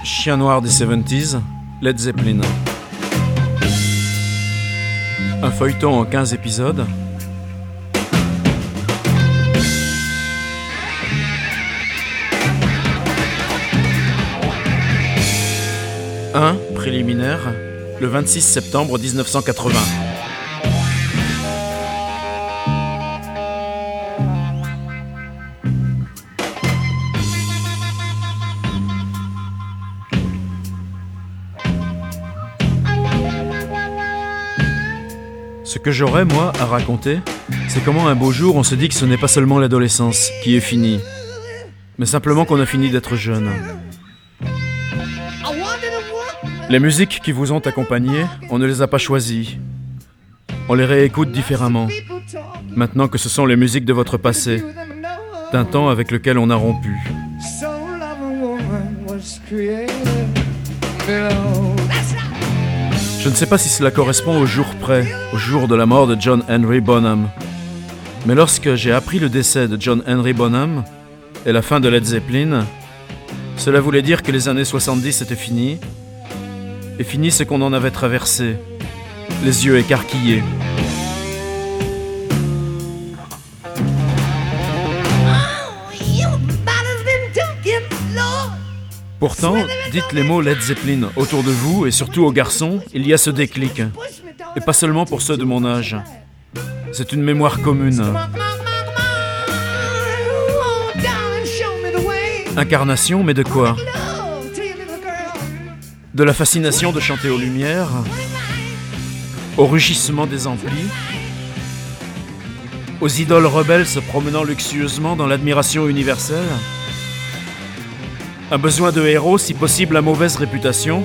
Chien noir des 70s, Led Zeppelin. Un feuilleton en 15 épisodes. Un préliminaire, le 26 septembre 1980. Ce que j'aurais, moi, à raconter, c'est comment un beau jour on se dit que ce n'est pas seulement l'adolescence qui est finie, mais simplement qu'on a fini d'être jeune. Les musiques qui vous ont accompagné, on ne les a pas choisies. On les réécoute différemment, maintenant que ce sont les musiques de votre passé, d'un temps avec lequel on a rompu. Je ne sais pas si cela correspond au jour près, au jour de la mort de John Henry Bonham. Mais lorsque j'ai appris le décès de John Henry Bonham et la fin de Led Zeppelin, cela voulait dire que les années 70 étaient finies, et fini ce qu'on en avait traversé, les yeux écarquillés. Pourtant, dites les mots Led Zeppelin autour de vous et surtout aux garçons, il y a ce déclic. Et pas seulement pour ceux de mon âge. C'est une mémoire commune. Incarnation, mais de quoi ? De la fascination de chanter aux lumières, au rugissement des amplis, aux idoles rebelles se promenant luxueusement dans l'admiration universelle. Un besoin de héros, si possible à mauvaise réputation.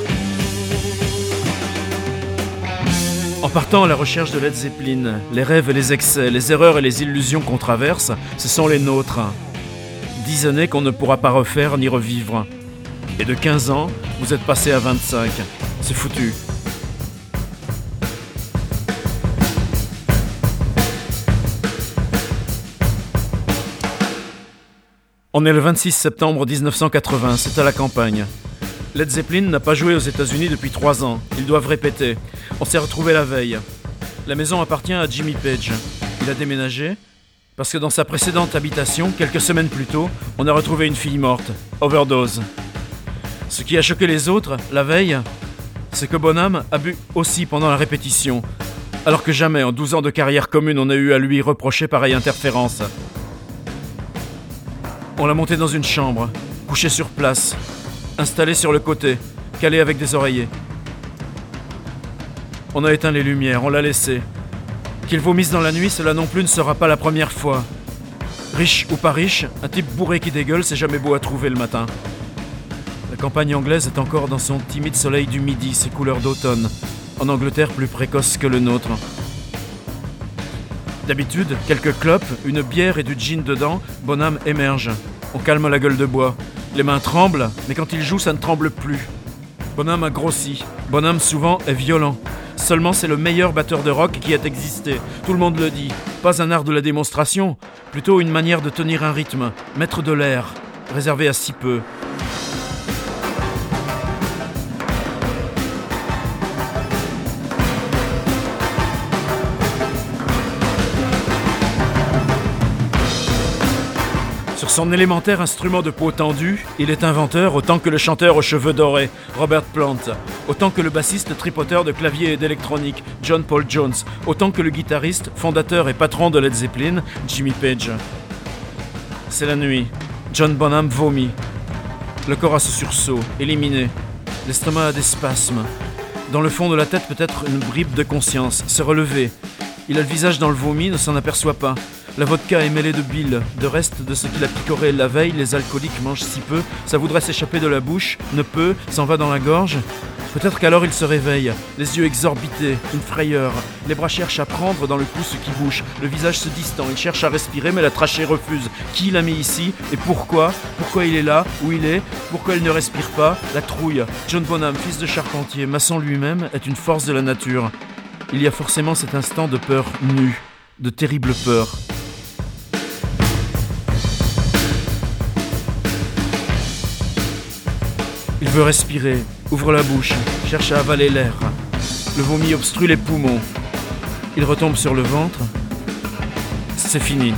En partant à la recherche de Led Zeppelin, les rêves et les excès, les erreurs et les illusions qu'on traverse, ce sont les nôtres. 10 années qu'on ne pourra pas refaire ni revivre. Et de 15 ans, vous êtes passé à 25. C'est foutu. On est le 26 septembre 1980, c'est à la campagne. Led Zeppelin n'a pas joué aux États-Unis depuis 3 ans. Ils doivent répéter. On s'est retrouvés la veille. La maison appartient à Jimmy Page. Il a déménagé parce que dans sa précédente habitation, quelques semaines plus tôt, on a retrouvé une fille morte, overdose. Ce qui a choqué les autres, la veille, c'est que Bonham a bu aussi pendant la répétition, alors que jamais en 12 ans de carrière commune on a eu à lui reprocher pareille interférence. On l'a monté dans une chambre, couché sur place, installé sur le côté, calé avec des oreillers. On a éteint les lumières, on l'a laissé. Qu'il vomisse dans la nuit, cela non plus ne sera pas la première fois. Riche ou pas riche, un type bourré qui dégueule, c'est jamais beau à trouver le matin. La campagne anglaise est encore dans son timide soleil du midi, ses couleurs d'automne, en Angleterre plus précoce que le nôtre. D'habitude, quelques clopes, une bière et du gin dedans, Bonham émerge. On calme la gueule de bois. Les mains tremblent, mais quand il joue, ça ne tremble plus. Bonham a grossi. Bonham, souvent, est violent. Seulement, c'est le meilleur batteur de rock qui ait existé. Tout le monde le dit. Pas un art de la démonstration, plutôt une manière de tenir un rythme, mettre de l'air, réservé à si peu. Sur son élémentaire instrument de peau tendue, il est inventeur autant que le chanteur aux cheveux dorés, Robert Plant, autant que le bassiste tripoteur de clavier et d'électronique, John Paul Jones, autant que le guitariste, fondateur et patron de Led Zeppelin, Jimmy Page. C'est la nuit. John Bonham vomit. Le corps a ce sursaut, éliminé. L'estomac a des spasmes. Dans le fond de la tête peut-être une bribe de conscience, se relever. Il a le visage dans le vomi, ne s'en aperçoit pas. La vodka est mêlée de bile, de restes de ce qu'il a picoré la veille, les alcooliques mangent si peu, ça voudrait s'échapper de la bouche, ne peut, s'en va dans la gorge. Peut-être qu'alors il se réveille, les yeux exorbités, une frayeur, les bras cherchent à prendre dans le cou ce qui bouge, le visage se distend, il cherche à respirer mais la trachée refuse. Qui l'a mis ici et pourquoi ? Pourquoi il est là, où il est ? Pourquoi il ne respire pas ? La trouille. John Bonham, fils de charpentier, maçon lui-même, est une force de la nature. Il y a forcément cet instant de peur nue, de terrible peur. Il veut respirer, ouvre la bouche, cherche à avaler l'air. Le vomi obstrue les poumons. Il retombe sur le ventre. C'est fini.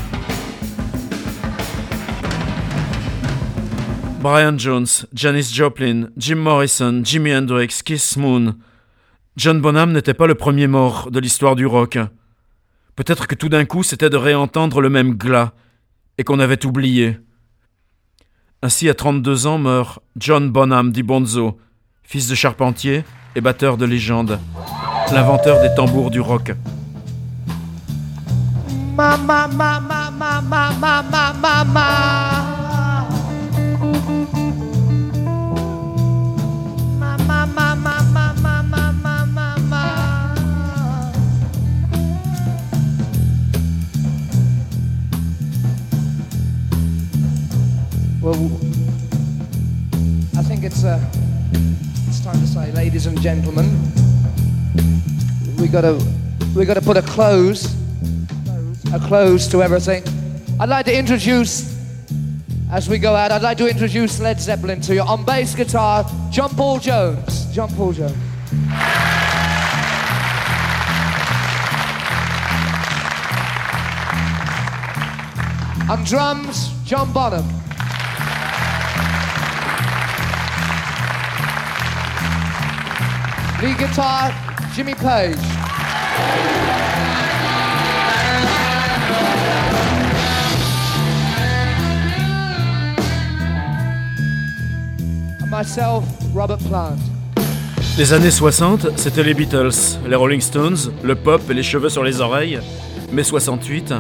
Brian Jones, Janis Joplin, Jim Morrison, Jimi Hendrix, Keith Moon. John Bonham n'était pas le premier mort de l'histoire du rock. Peut-être que tout d'un coup, c'était de réentendre le même glas et qu'on avait oublié. Ainsi, à 32 ans, meurt John Bonham di Bonzo, fils de charpentier et batteur de légende, l'inventeur des tambours du rock. Mama, mama, mama, mama, mama. Mama, mama, mama, mama, mama. Well, I think it's time to say, ladies and gentlemen, we gotta put a close to everything. I'd like to introduce, as we go out, I'd like to introduce Led Zeppelin to you. On bass guitar, John Paul Jones. John Paul Jones. On drums, John Bonham. Lead guitar, Jimmy Page. And myself, Robert Plant. Les années 60, c'était les Beatles, les Rolling Stones, le pop et les cheveux sur les oreilles. Mai 68.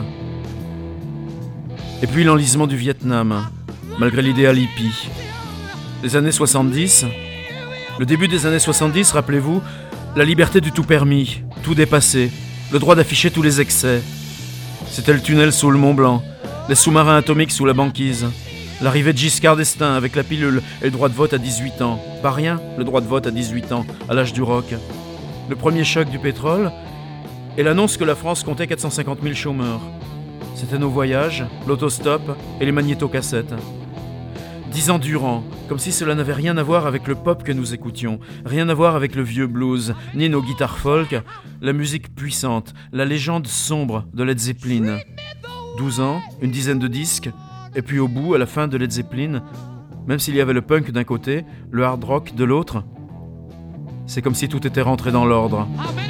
Et puis l'enlisement du Vietnam, malgré l'idéal hippie. Les années 70. Le début des années 70, rappelez-vous, la liberté du tout permis, tout dépassé, le droit d'afficher tous les excès. C'était le tunnel sous le Mont Blanc, les sous-marins atomiques sous la banquise, l'arrivée de Giscard d'Estaing avec la pilule et le droit de vote à 18 ans. Pas rien, le droit de vote à 18 ans, à l'âge du rock. Le premier choc du pétrole et l'annonce que la France comptait 450 000 chômeurs. C'était nos voyages, l'autostop et les magnétocassettes. 10 ans durant, comme si cela n'avait rien à voir avec le pop que nous écoutions, rien à voir avec le vieux blues, ni nos guitares folk, la musique puissante, la légende sombre de Led Zeppelin. 12 ans, une dizaine de disques, et puis au bout, à la fin de Led Zeppelin, même s'il y avait le punk d'un côté, le hard rock de l'autre, c'est comme si tout était rentré dans l'ordre.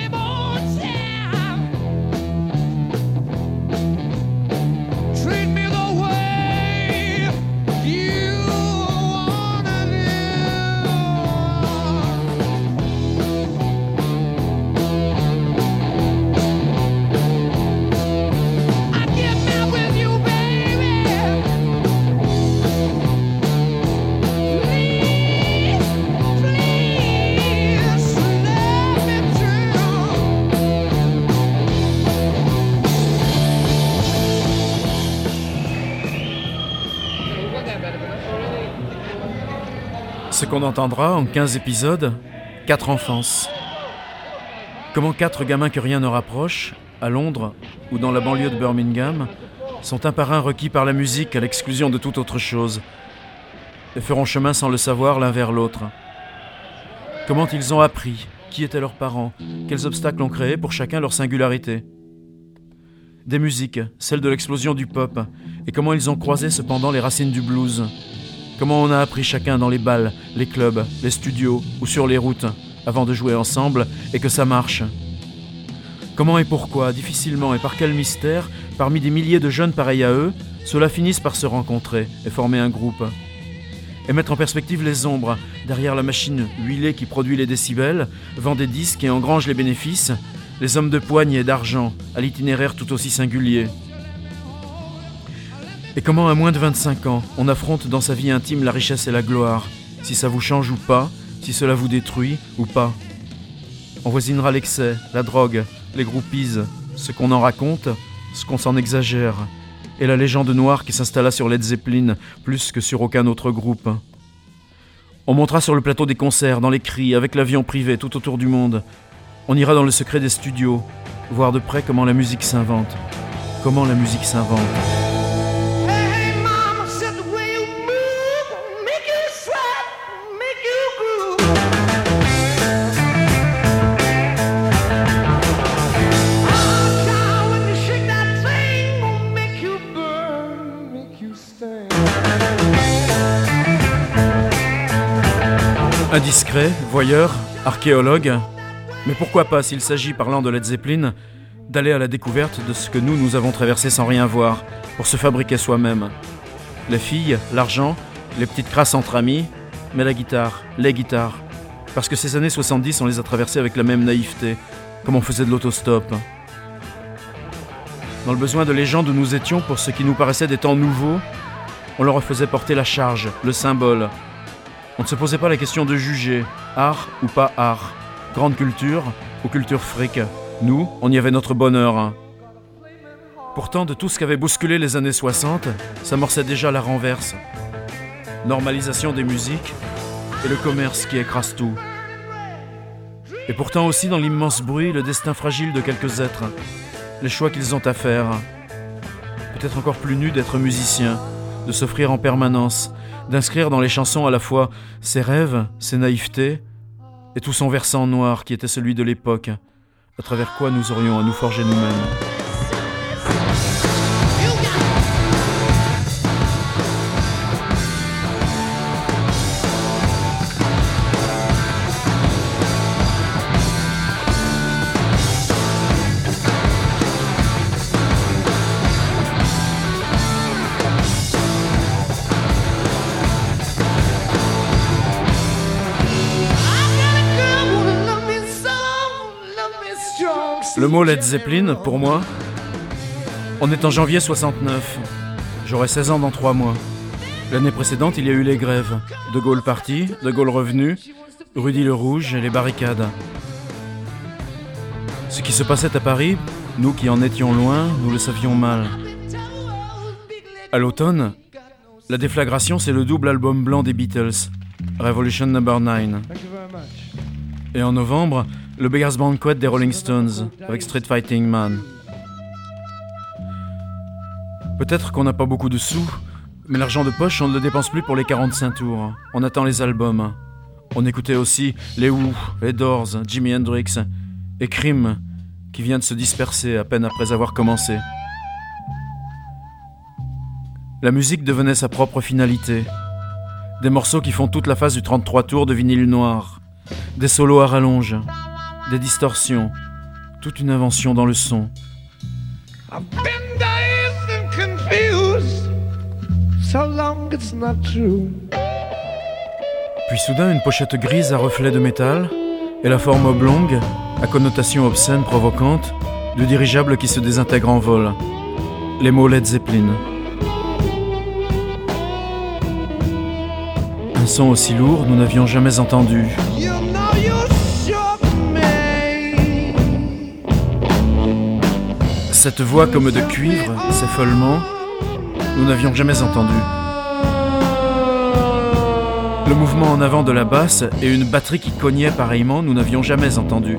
Ce qu'on entendra en 15 épisodes, 4 enfances. Comment 4 gamins que rien ne rapproche, à Londres ou dans la banlieue de Birmingham, sont un par un requis par la musique à l'exclusion de toute autre chose, et feront chemin sans le savoir l'un vers l'autre. Comment ils ont appris, qui étaient leurs parents, quels obstacles ont créé pour chacun leur singularité. Des musiques, celles de l'explosion du pop, et comment ils ont croisé cependant les racines du blues. Comment on a appris chacun dans les bals, les clubs, les studios ou sur les routes, avant de jouer ensemble et que ça marche. Comment et pourquoi, difficilement et par quel mystère, parmi des milliers de jeunes pareils à eux, ceux-là finissent par se rencontrer et former un groupe. Et mettre en perspective les ombres, derrière la machine huilée qui produit les décibels, vend des disques et engrange les bénéfices, les hommes de poigne et d'argent, à l'itinéraire tout aussi singulier. Et comment à moins de 25 ans, on affronte dans sa vie intime la richesse et la gloire, si ça vous change ou pas, si cela vous détruit ou pas. On voisinera l'excès, la drogue, les groupies, ce qu'on en raconte, ce qu'on s'en exagère, et la légende noire qui s'installa sur Led Zeppelin plus que sur aucun autre groupe. On montera sur le plateau des concerts, dans les cris, avec l'avion privé tout autour du monde. On ira dans le secret des studios, voir de près comment la musique s'invente. Comment la musique s'invente. Hey, mama said the way you move, make you sweat, make you Indiscret, voyeur, archéologue, mais pourquoi pas, s'il s'agit, parlant de Led Zeppelin, d'aller à la découverte de ce que nous avons traversé sans rien voir, pour se fabriquer soi-même. Les filles, l'argent, les petites crasses entre amis, mais la guitare, les guitares. Parce que ces années 70, on les a traversées avec la même naïveté, comme on faisait de l'autostop. Dans le besoin de légende où nous étions pour ce qui nous paraissait des temps nouveaux, on leur faisait porter la charge, le symbole. On ne se posait pas la question de juger, art ou pas art, grande culture ou culture fric. Nous, on y avait notre bonheur. Pourtant, de tout ce qu'avaient bousculé les années 60, s'amorçait déjà la renverse. Normalisation des musiques et le commerce qui écrase tout. Et pourtant aussi dans l'immense bruit, le destin fragile de quelques êtres, les choix qu'ils ont à faire. Peut-être encore plus nus d'être musicien, de s'offrir en permanence, d'inscrire dans les chansons à la fois ses rêves, ses naïvetés, et tout son versant noir qui était celui de l'époque, à travers quoi nous aurions à nous forger nous-mêmes. Le mot Led Zeppelin, pour moi, on est en janvier 69. J'aurai 16 ans dans 3 mois. L'année précédente, il y a eu les grèves. De Gaulle parti, De Gaulle revenu, Rudy le Rouge et les barricades. Ce qui se passait à Paris, nous qui en étions loin, nous le savions mal. À l'automne, la déflagration, c'est le double album blanc des Beatles, Revolution No. 9. Et en novembre, le Beggar's Banquet des Rolling Stones, avec Street Fighting Man. Peut-être qu'on n'a pas beaucoup de sous, mais l'argent de poche, on ne le dépense plus pour les 45 tours. On attend les albums. On écoutait aussi les Who, les Doors, Jimi Hendrix et Cream, qui vient de se disperser à peine après avoir commencé. La musique devenait sa propre finalité. Des morceaux qui font toute la phase du 33 tours de vinyle noir. Des solos à rallonge. Des distorsions, toute une invention dans le son. I've been dazed and confused, so long it's not true. Puis soudain, une pochette grise à reflets de métal et la forme oblongue, à connotation obscène provocante, du dirigeable qui se désintègre en vol. Les mots Led Zeppelin. Un son aussi lourd, nous n'avions jamais entendu. Cette voix comme de cuivre, ces feulements, nous n'avions jamais entendu. Le mouvement en avant de la basse et une batterie qui cognait pareillement, nous n'avions jamais entendu.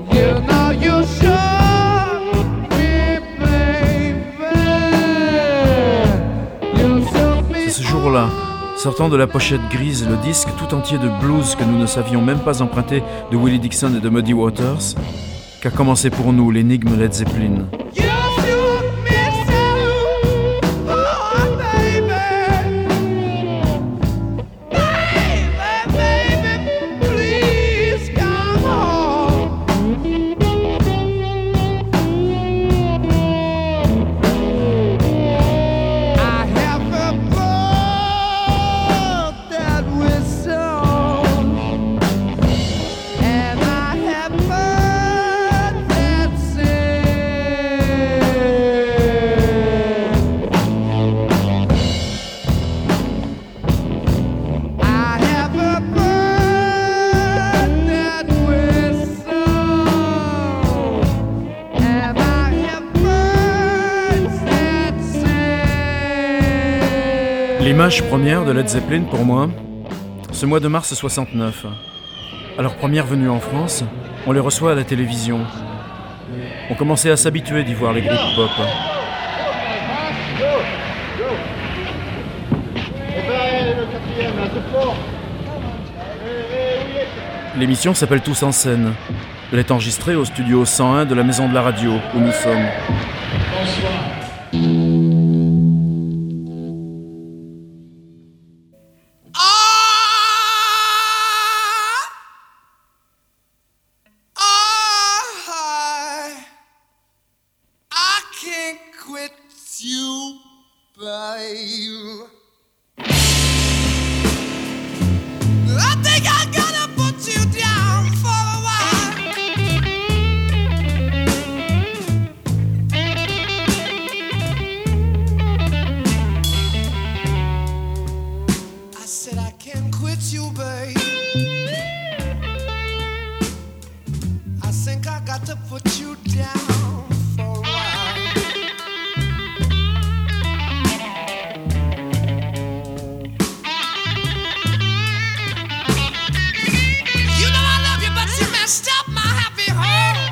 C'est ce jour-là, sortant de la pochette grise le disque tout entier de blues que nous ne savions même pas emprunter de Willie Dixon et de Muddy Waters, qu'a commencé pour nous l'énigme Led Zeppelin. L'image première de Led Zeppelin pour moi, ce mois de mars 69. À leur première venue en France, on les reçoit à la télévision. On commençait à s'habituer d'y voir les groupes pop. L'émission s'appelle Tous en scène. Elle est enregistrée au studio 101 de la Maison de la Radio, où nous sommes. Bonsoir. I said I can't quit you, babe. I think I got to put you down for a while. You know I love you, but you messed up my happy home.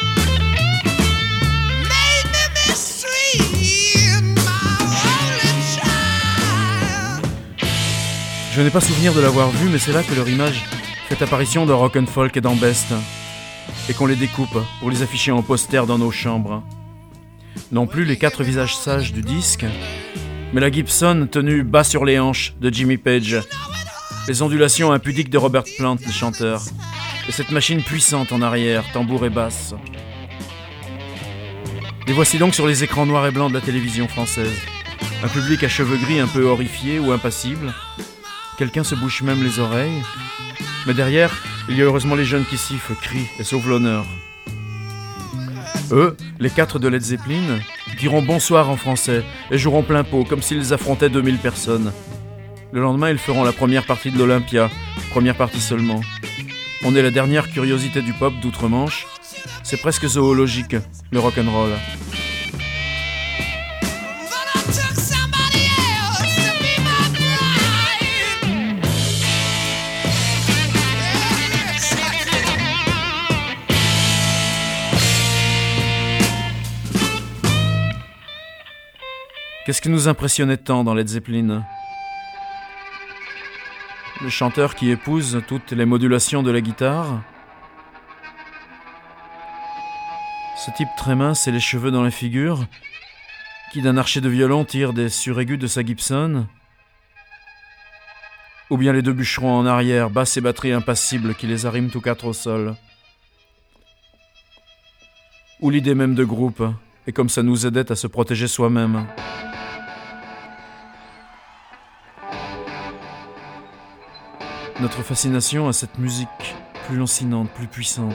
Made me mistreat my only child. Je n'ai pas souvenir de l'avoir vu, mais c'est là que leur image fait apparition dans Rock and Folk et dans Best, et qu'on les découpe pour les afficher en poster dans nos chambres. Non plus les 4 visages sages du disque, mais la Gibson tenue bas sur les hanches de Jimmy Page, les ondulations impudiques de Robert Plant, le chanteur, et cette machine puissante en arrière, tambour et basse. Les voici donc sur les écrans noirs et blancs de la télévision française. Un public à cheveux gris un peu horrifié ou impassible. Quelqu'un se bouche même les oreilles. Mais derrière, il y a heureusement les jeunes qui sifflent, crient et sauvent l'honneur. Eux, les 4 de Led Zeppelin, diront bonsoir en français et joueront plein pot comme s'ils affrontaient 2000 personnes. Le lendemain, ils feront la première partie de l'Olympia, première partie seulement. On est la dernière curiosité du pop d'outre-Manche. C'est presque zoologique, le rock'n'roll. Qu'est-ce qui nous impressionnait tant dans Led Zeppelin ? Le chanteur qui épouse toutes les modulations de la guitare. Ce type très mince et les cheveux dans la figure, qui d'un archet de violon tire des suraigus de sa Gibson. Ou bien les 2 bûcherons en arrière, basse et batterie impassibles qui les arriment tous 4 au sol. Ou l'idée même de groupe, et comme ça nous aidait à se protéger soi-même. Notre fascination à cette musique plus lancinante, plus puissante.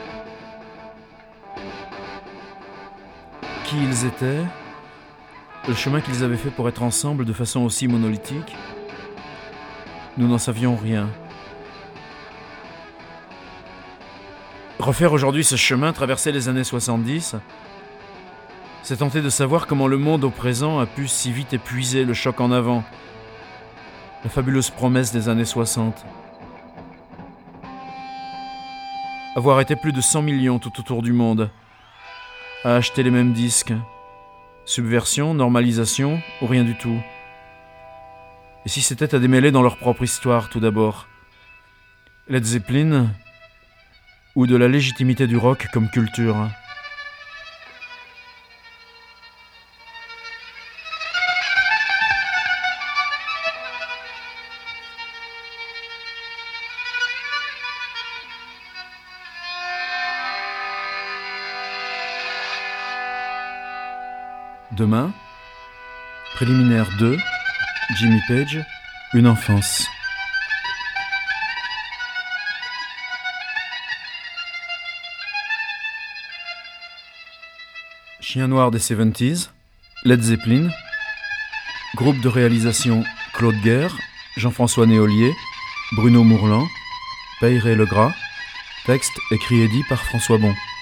Qui ils étaient, le chemin qu'ils avaient fait pour être ensemble de façon aussi monolithique, nous n'en savions rien. Refaire aujourd'hui ce chemin, traverser les années 70, c'est tenter de savoir comment le monde au présent a pu si vite épuiser le choc en avant, la fabuleuse promesse des années 60. Avoir été plus de 100 millions tout autour du monde, à acheter les mêmes disques. Subversion, normalisation ou rien du tout. Et si c'était à démêler dans leur propre histoire tout d'abord, Led Zeppelin ou de la légitimité du rock comme culture. Demain, préliminaire 2, Jimmy Page, une enfance. Chien noir des 70s, Led Zeppelin, groupe de réalisation Claude Guerre, Jean-François Néolier, Bruno Mourlan, Peyré Legras, texte écrit et dit par François Bon.